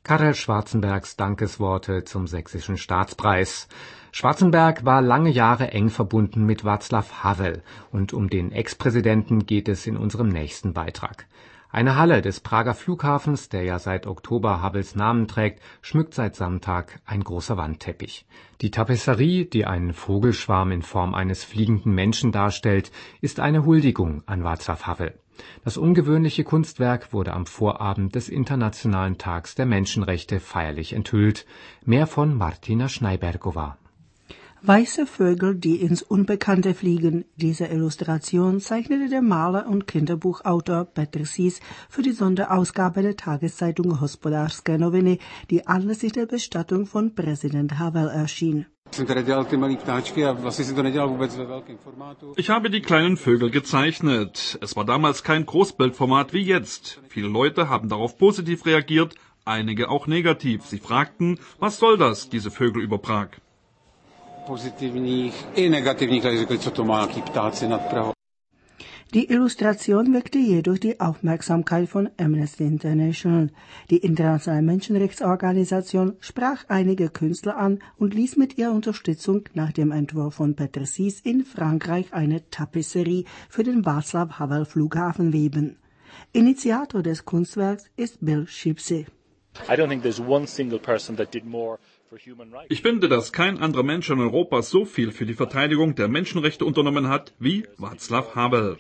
Karel Schwarzenbergs Dankesworte zum Sächsischen Staatspreis. Schwarzenberg war lange Jahre eng verbunden mit Václav Havel und um den Ex-Präsidenten geht es in unserem nächsten Beitrag. Eine Halle des Prager Flughafens, der ja seit Oktober Havels Namen trägt, schmückt seit Samstag ein großer Wandteppich. Die Tapisserie, die einen Vogelschwarm in Form eines fliegenden Menschen darstellt, ist eine Huldigung an Václav Havel. Das ungewöhnliche Kunstwerk wurde am Vorabend des Internationalen Tags der Menschenrechte feierlich enthüllt. Mehr von Martina Schneibergova. Weiße Vögel, die ins Unbekannte fliegen. Diese Illustration zeichnete der Maler und Kinderbuchautor Petr Sis für die Sonderausgabe der Tageszeitung Hospodářské noviny, die anlässlich der Bestattung von Präsident Havel erschien. Ich habe die kleinen Vögel gezeichnet. Es war damals kein Großbildformat wie jetzt. Viele Leute haben darauf positiv reagiert, einige auch negativ. Sie fragten, was soll das, diese Vögel über Prag? Die Illustration weckte jedoch die Aufmerksamkeit von Amnesty International. Die internationale Menschenrechtsorganisation sprach einige Künstler an und ließ mit ihrer Unterstützung nach dem Entwurf von Petr Sis in Frankreich eine Tapisserie für den Václav Havel Flughafen weben. Initiator des Kunstwerks ist Bill Shipsey. Ich finde, dass kein anderer Mensch in Europa so viel für die Verteidigung der Menschenrechte unternommen hat wie Václav Havel.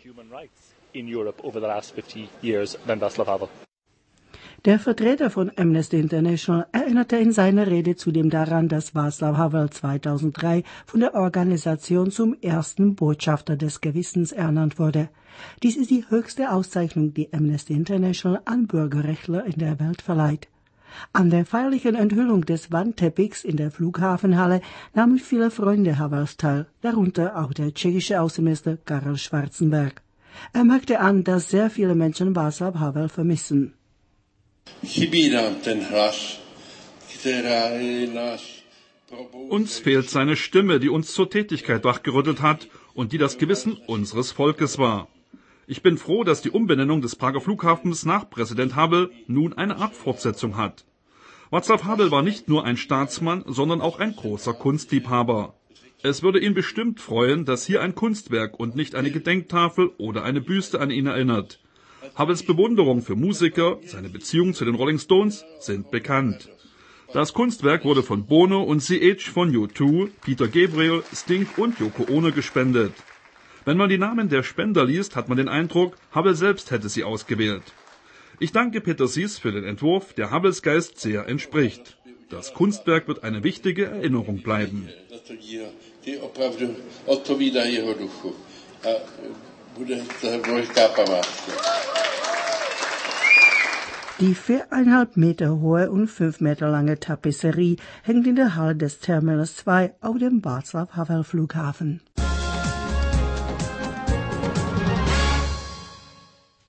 Der Vertreter von Amnesty International erinnerte in seiner Rede zudem daran, dass Václav Havel 2003 von der Organisation zum ersten Botschafter des Gewissens ernannt wurde. Dies ist die höchste Auszeichnung, die Amnesty International an Bürgerrechtler in der Welt verleiht. An der feierlichen Enthüllung des Wandteppichs in der Flughafenhalle nahmen viele Freunde Havels teil, darunter auch der tschechische Außenminister Karel Schwarzenberg. Er merkte an, dass sehr viele Menschen Václav Havel vermissen. Uns fehlt seine Stimme, die uns zur Tätigkeit wachgerüttelt hat und die das Gewissen unseres Volkes war. Ich bin froh, dass die Umbenennung des Prager Flughafens nach Präsident Havel nun eine Art Fortsetzung hat. Václav Havel war nicht nur ein Staatsmann, sondern auch ein großer Kunstliebhaber. Es würde ihn bestimmt freuen, dass hier ein Kunstwerk und nicht eine Gedenktafel oder eine Büste an ihn erinnert. Havels Bewunderung für Musiker, seine Beziehung zu den Rolling Stones sind bekannt. Das Kunstwerk wurde von Bono und C.H. von U2, Peter Gabriel, Sting und Yoko Ono gespendet. Wenn man die Namen der Spender liest, hat man den Eindruck, Havel selbst hätte sie ausgewählt. Ich danke Petr Sis für den Entwurf, der Havels Geist sehr entspricht. Das Kunstwerk wird eine wichtige Erinnerung bleiben. Die 4,5 Meter hohe und 5 Meter lange Tapisserie hängt in der Halle des Terminals 2 auf dem Václav Havel Flughafen.